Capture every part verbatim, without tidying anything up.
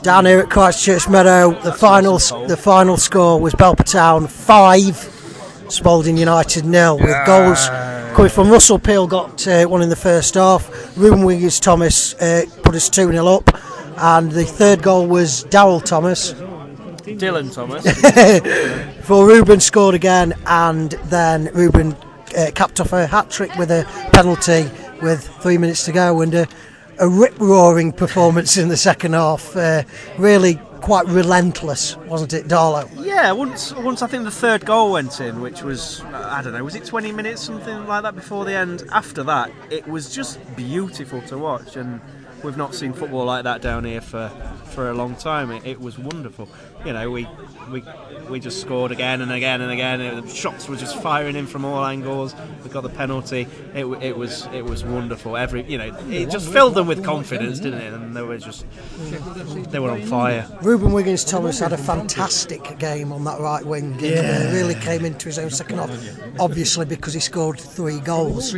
Down here at Christchurch Meadow, the final the final score was Belper Town five, Spalding United nil, with goals coming from Russell Peel, got uh, one in the first half. Ruben Wiggins Thomas uh, put us two nil up, and the third goal was Darryl Thomas. Dylan Thomas. For Ruben scored again, and then Ruben uh, capped off a hat-trick with a penalty with three minutes to go, and a, a rip-roaring performance in the second half. Uh, really quite relentless, wasn't it, Darlow? Yeah, once once I think the third goal went in, which was, I don't know, was it twenty minutes, something like that before the end? After that, it was just beautiful to watch, and we've not seen football like that down here for, for a long time. It, it was wonderful. You know, we we we just scored again and again and again. It, the shots were just firing in from all angles. We got the penalty. It, it was it was wonderful. Every you know, it just filled them with confidence, didn't it? And they were just they were on fire. Ruben Wiggins Thomas had a fantastic game on that right wing. He yeah. uh, really came into his own second half. Obviously, because he scored three goals.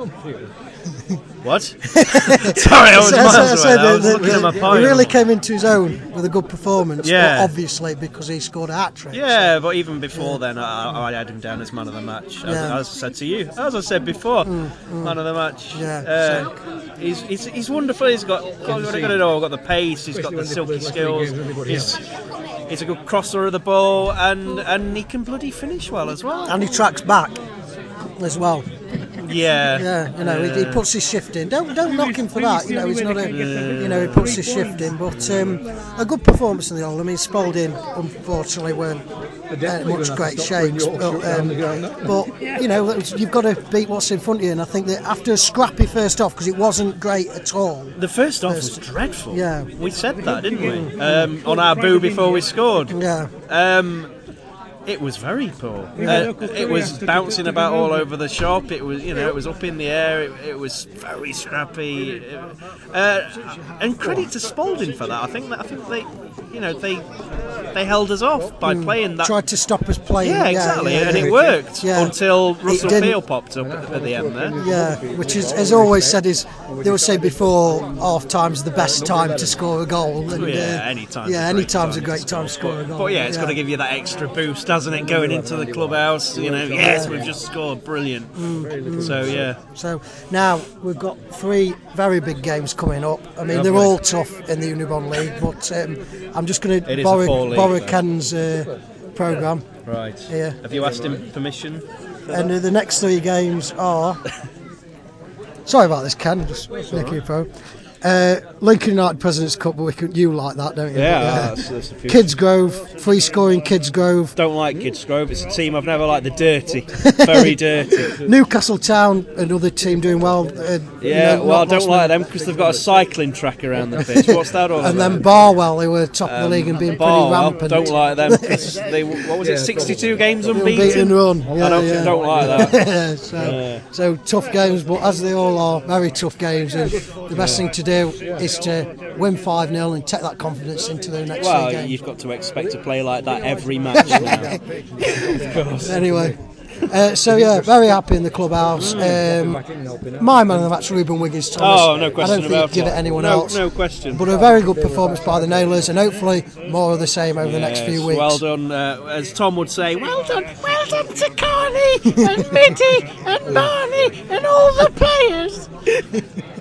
What? Sorry, I was miles away. I was looking at my pile. He really came into his own with a good performance. Yeah. But obviously because he scored a hat-trick. Yeah, so. but even before yeah. then, I, I had him down as man of the match. As, Yeah. as I said to you, as I said before, mm, mm. man of the match. Yeah. Uh, so. he's, he's he's wonderful. He's got got to know. Got the pace. He's got the silky skills. He's he's a good crosser of the ball, and and he can bloody finish well as well. And he tracks back as well. Yeah, yeah, you know, yeah. He, he puts his shift in. Don't don't knock him for that. You know, he's not a, you know, he puts his shift in. But um, a good performance in the whole. I mean, Spalding unfortunately weren't uh, much great shakes, but, um, but you know, you've got to beat what's in front of you. And I think that after a scrappy first off, because it wasn't great at all. The first off was dreadful. Yeah, we said that, didn't we? Um, on our boo before we scored. Yeah. Um, It was very poor. Uh, it was bouncing about all over the shop. It was, you know, it was up in the air. It, it was very scrappy. Uh, and credit to Spalding for that. I think that I think they, you know, they they held us off by mm, playing that. Tried to stop us playing. Yeah, exactly, yeah, yeah, and yeah. it worked yeah. until Russell Peel popped up at, at the end there. Yeah, which is, as always said, is they would say before half time's the best time to score a goal. And, yeah, uh, any time. Yeah, any time's a great time to score a goal. But yeah, it's yeah. got to give you that extra boost, hasn't it? Going into the clubhouse, you know, yes, we've just scored, brilliant. Mm, mm. So yeah. So now we've got three very big games coming up. I mean, they're all tough in the Unibond League, but um, I'm just going to borrow, borrow Ken's uh, programme. Right. Here. Have you asked him permission? And uh, the next three games are. Sorry about this, Ken. Just making a pro. Uh, Lincoln United President's Cup, but we can, you like that, don't you? Yeah, yeah. That's, that's a Kids Grove, free scoring Kids Grove. Don't like Kids Grove. It's a team I've never liked. The dirty, very dirty. Newcastle Town, another team doing well. Uh, yeah, you know, well, I don't like them because they've got a cycling track around the pitch. What's that all about? And then Barwell, they were top um, of the league and being Barwell, pretty rampant. Don't like them because they, what was it, sixty-two games unbeaten? Unbeaten run. Yeah, I don't, yeah. don't like that. so, yeah. so tough games, but as they all are, very tough games. And the best thing to do is to win five nil and take that confidence into the next well, three games. You've got to expect to play like that every match now. Of course. Anyway, uh, so yeah, very happy in the clubhouse. Um, my man of the match, Ruben Wiggins Thomas. Oh, no question I don't think about you'd give it it anyone no, else. No question. But a very good performance by the Nailers, and hopefully more of the same over yes, the next few weeks. Well done, uh, as Tom would say, well done, well done to Carney and Mitty and Barney and all the players.